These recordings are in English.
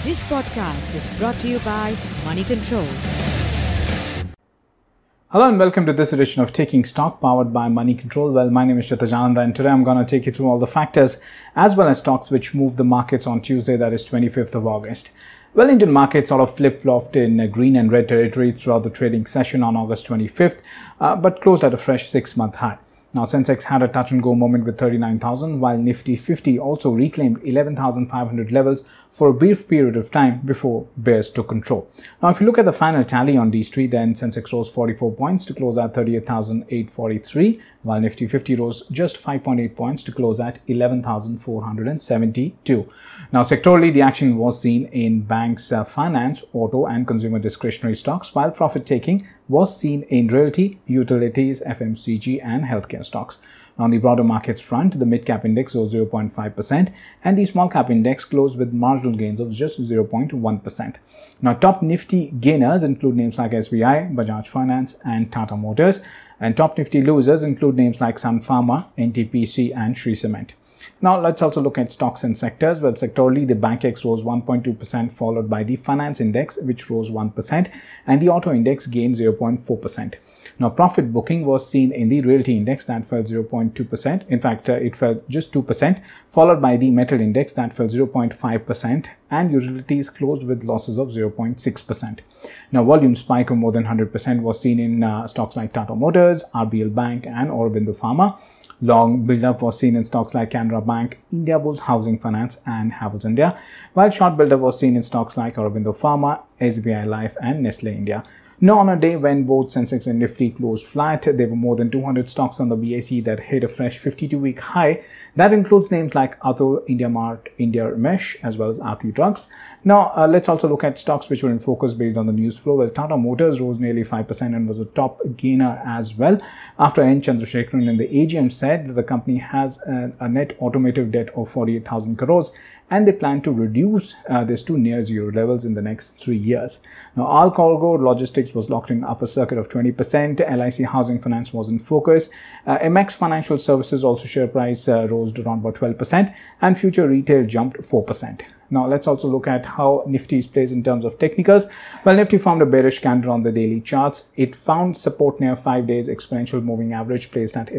This podcast is brought to you by Money Control. Hello and welcome to this edition of Taking Stock powered by Money Control. Well, my name is Kshitij Anand and today I'm going to take you through all the factors as well as stocks which moved the markets on Tuesday, that is 25th of August. Well, Indian markets sort of flip-flopped in green and red territory throughout the trading session on August 25th, but closed at a fresh 6-month high. Now, Sensex had a touch-and-go moment with 39,000, while Nifty 50 also reclaimed 11,500 levels for a brief period of time before bears took control. Now, if you look at the final tally on these three, then Sensex rose 44 points to close at 38,843, while Nifty 50 rose just 5.8 points to close at 11,472. Now, sectorally, the action was seen in banks, finance, auto, and consumer discretionary stocks, while profit-taking was seen in realty, utilities, FMCG, and healthcare stocks. On the broader markets front, the mid-cap index rose 0.5% and the small-cap index closed with marginal gains of just 0.1%. Now, top Nifty gainers include names like SBI, Bajaj Finance, and Tata Motors, and top Nifty losers include names like Sun Pharma, NTPC, and Shree Cement. Now, let's also look at stocks and sectors. Well, sectorally, the BankX rose 1.2%, followed by the finance index, which rose 1%, and the auto index gained 0.4%. Now, profit booking was seen in the realty index that fell 0.2%. In fact, it fell just 2%, followed by the metal index that fell 0.5%, and utilities closed with losses of 0.6%. Now, volume spike of more than 100% was seen in stocks like Tata Motors, RBL Bank, and Aurobindo Pharma. Long build-up was seen in stocks like Canara Bank, Indiabulls Housing Finance, and Havells India, while short build-up was seen in stocks like Aurobindo Pharma, SBI Life, and Nestle India. Now, on a day when both Sensex and Nifty closed flat, there were more than 200 stocks on the BSE that hit a fresh 52-week high. That includes names like Atul, India Mart, India Mesh, as well as Aarti Drugs. Now, let's also look at stocks which were in focus based on the news flow. Well, Tata Motors rose nearly 5% and was a top gainer as well, after N. Chandrasekaran in the AGM said that the company has a net automotive debt of 48,000 crores and they plan to reduce this to near zero levels in the next 3 years. Now, All Cargo Logistics was locked in upper circuit of 20%. LIC Housing Finance was in focus. MX Financial Services also share price rose around about 12%, and Future Retail jumped 4%. Now, let's also look at how Nifty is placed in terms of technicals. Well, Nifty formed a bearish candle on the daily charts. It found support near 5 days exponential moving average placed at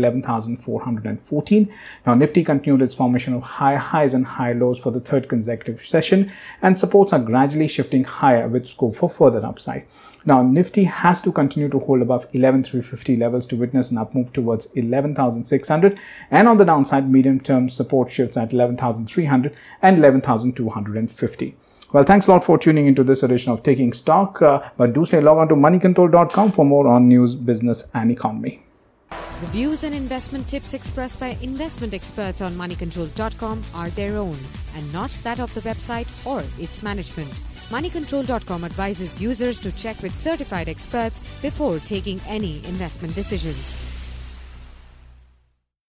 11,414. Now, Nifty continued its formation of high highs and high lows for the third consecutive session, and supports are gradually shifting higher with scope for further upside. Now, Nifty has to continue to hold above 11,350 levels to witness an up move towards 11,600, and on the downside, medium-term support shifts at 11,300 and 11,250. Well, thanks a lot for tuning into this edition of Taking Stock, but do stay logged on to moneycontrol.com for more on news, business, and economy. The views and investment tips expressed by investment experts on moneycontrol.com are their own and not that of the website or its management. Moneycontrol.com advises users to check with certified experts before taking any investment decisions.